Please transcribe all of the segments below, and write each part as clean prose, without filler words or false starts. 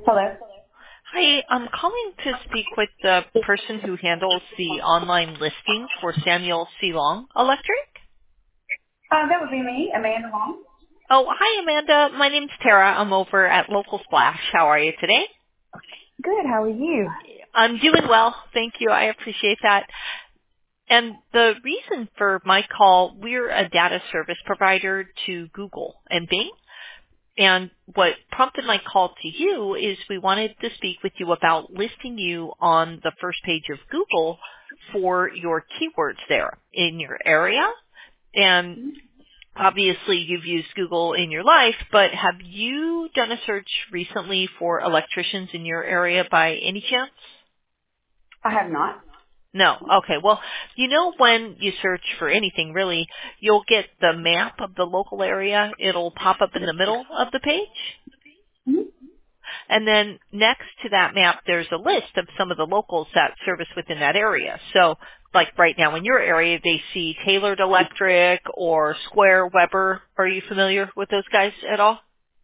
Hello. Hi, I'm calling to speak with the person who handles the online listings for Samuel C. Long Electric. That would be me, Amanda Long. Oh, hi, Amanda. My name's Tara. I'm over at Local Splash. How are you today? Good. How are you? I'm doing well. Thank you. I appreciate that. And the reason for my call, we're a data service provider to Google and Bing. And what prompted my call to you is we wanted to speak with you about listing you on the first page of Google for your keywords there in your area. And obviously you've used Google in your life, but have you done a search recently for electricians in your area by any chance? I have not. No. Okay. Well, you know when you search for anything really, you'll get the map of the local area. It'll pop up in the middle of the page. Mhm. And then next to that map, there's a list of some of the locals that service within that area. So like right now in your area, they see Tailored Electric or Square Weber. Are you familiar with those guys at all?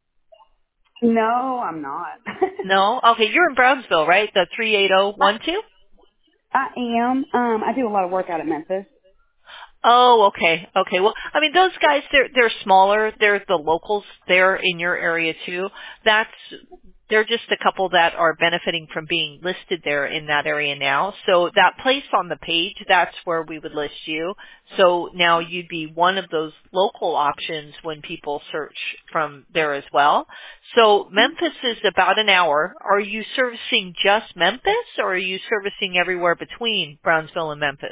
No, I'm not. No? Okay, you're in Brownsville, right? The 38012? I am. I do a lot of work out at Memphis. Oh, okay. Okay. Well, I mean, those guys, they're smaller. They're the locals there in your area too. They're just a couple that are benefiting from being listed there in that area now. So that place on the page, that's where we would list you. So now you'd be one of those local options when people search from there as well. So Memphis is about an hour. Are you servicing just Memphis or are you servicing everywhere between Brownsville and Memphis?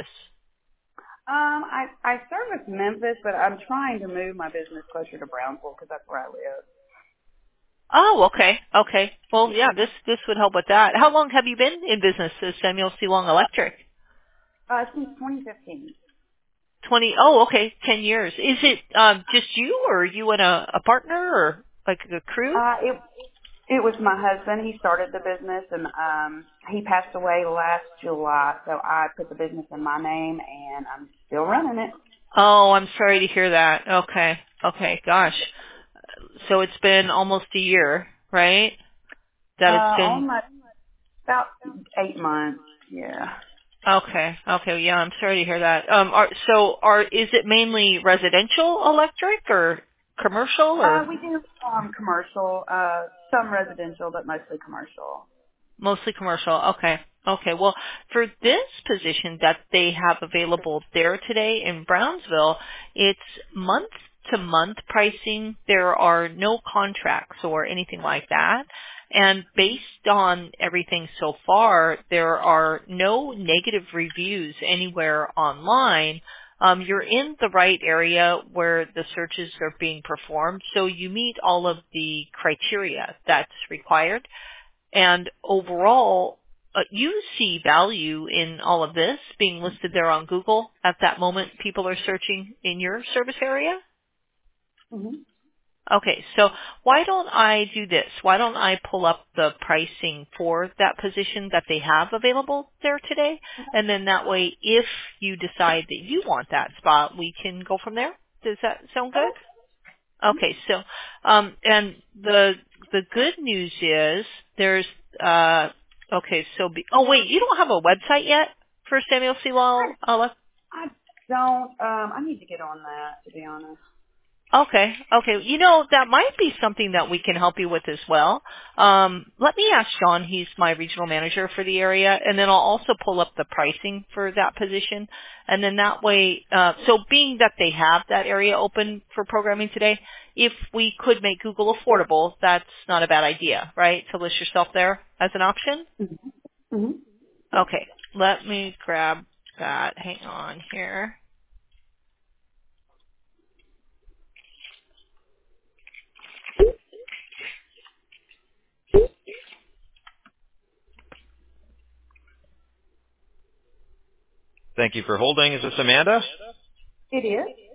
I service Memphis, but I'm trying to move my business closer to Brownsville because that's where I live. Oh, okay. Okay. Well, yeah, this would help with that. How long have you been in business as Samuel C. Long Electric? Since 2015. 20. Oh, okay. 10 years. Is it just you or are you and a partner or like a crew? It it was my husband. He started the business, and he passed away last July. So I put the business in my name, and I'm still running it. Oh, I'm sorry to hear that. Okay. Okay. Gosh. So it's been almost a year, right? That it's been. Almost about 8 months. Yeah. Okay. Okay. Yeah, I'm sorry to hear that. Is it mainly residential electric or commercial or? We do commercial, some residential, but mostly commercial. Mostly commercial. Okay. Okay. Well, for this position that they have available there today in Brownsville, it's month to month pricing. There are no contracts or anything like that. And based on everything so far, there are no negative reviews anywhere online. You're in the right area where the searches are being performed, so you meet all of the criteria that's required. And overall, you see value in all of this being listed there on Google at that moment people are searching in your service area? Hmm. Okay, so why don't I do this? Why don't I pull up the pricing for that position that they have available there today? And then that way, if you decide that you want that spot, we can go from there. Does that sound good? Okay, so and the good news is there's okay, so oh wait, you don't have a website yet for Samuel C. Long? I don't. I need to get on that, to be honest. Okay, okay. You know, that might be something that we can help you with as well. Let me ask Sean, he's my regional manager for the area, and then I'll also pull up the pricing for that position. And then that way, so being that they have that area open for programming today, if we could make Google affordable, that's not a bad idea, right? To list yourself there as an option? Hmm. Okay, let me grab that. Hang on here. Thank you for holding. Is this Amanda? It is.